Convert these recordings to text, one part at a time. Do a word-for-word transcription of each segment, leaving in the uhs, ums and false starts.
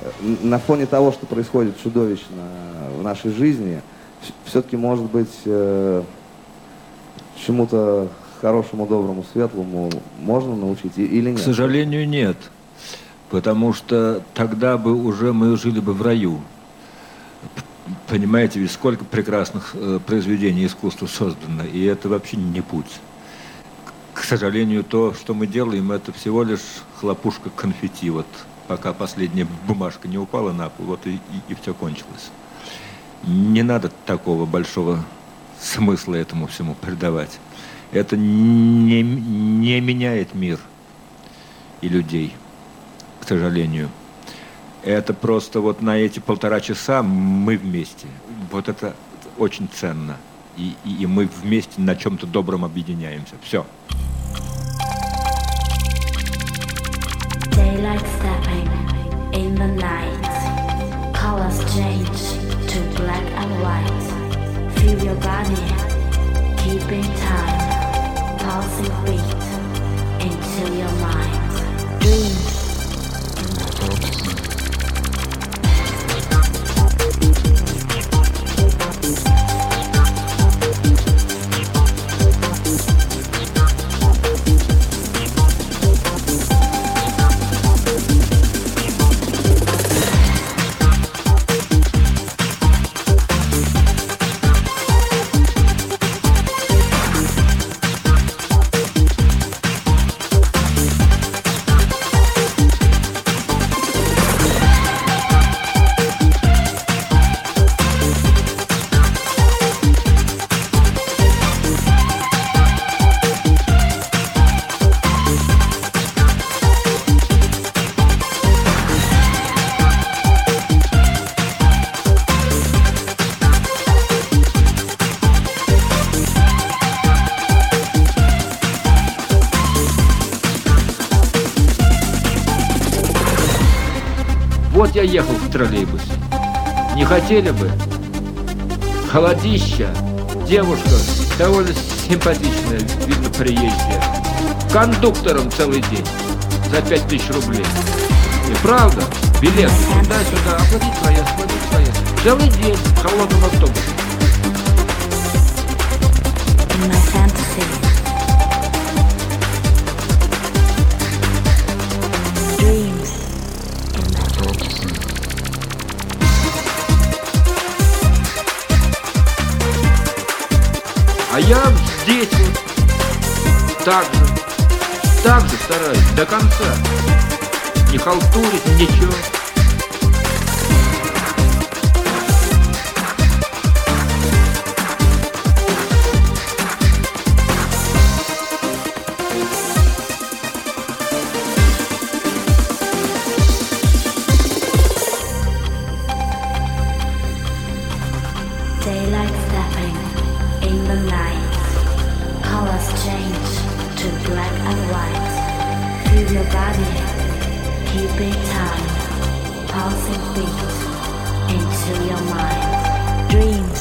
на фоне того, что происходит чудовищно в нашей жизни, все-таки, может быть, чему-то хорошему, доброму, светлому можно научить или нет? К сожалению, нет. Потому что тогда бы уже мы жили бы в раю. Понимаете, ведь сколько прекрасных э, произведений искусства создано, и это вообще не путь. К сожалению, то, что мы делаем, это всего лишь хлопушка конфетти. Вот пока последняя бумажка не упала на пол, вот и, и, и все кончилось. Не надо такого большого смысла этому всему придавать. Это не, не меняет мир и людей, к сожалению. Это просто вот на эти полтора часа мы вместе. Вот это очень ценно. И, и, и мы вместе на чем-то добром объединяемся. Все. Daylight stepping in the night. Colors change to black and white. Feel your body keeping time. Pulsing beat into your mind. Dreams. Вот я ехал в троллейбусе. Не хотели бы? Холодища. Девушка довольно симпатичная, видно, приезжая. Кондуктором целый день. За пять тысяч рублей. И правда, билет туда-сюда, оплатить проезд, оплатить проезд. Целый день в холодном автобусе. А я здесь вот так же, так же стараюсь, до конца. Не халтурить, ничего. Daylight stepping in the night. Colors change to black and white. Feel your body keeping time. Pulsing beat into your mind. Dreams.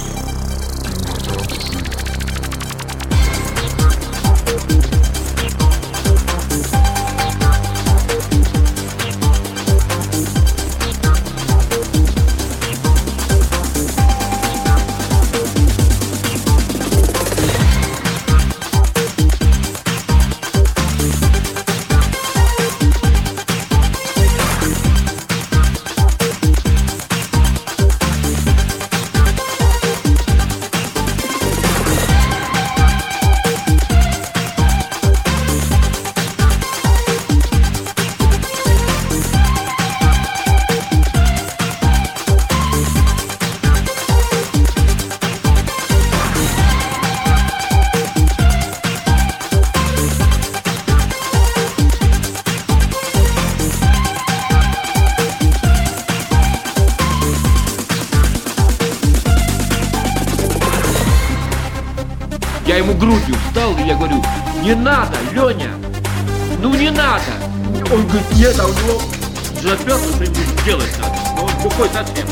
Я ему грудью встал, и я говорю: не надо, Леня, ну не надо. Он говорит: нет, а у него заперто, что ему сделать надо. Но он бухой совсем.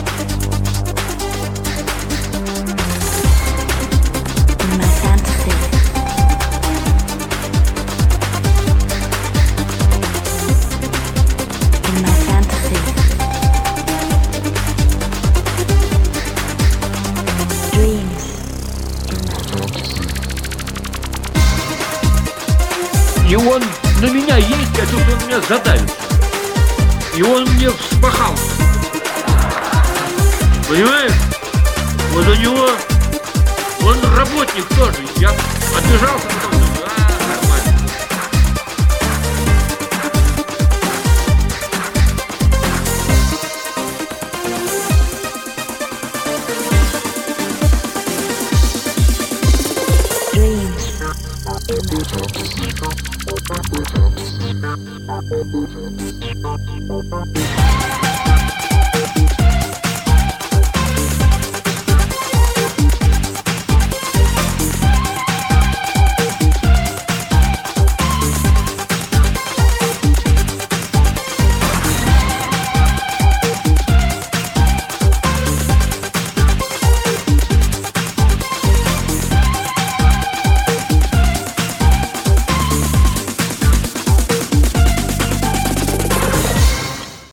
есть, я чувствую, он меня задавит. И он мне вспахал. Понимаешь? Вот у него, он работник тоже. Я отбежался, потом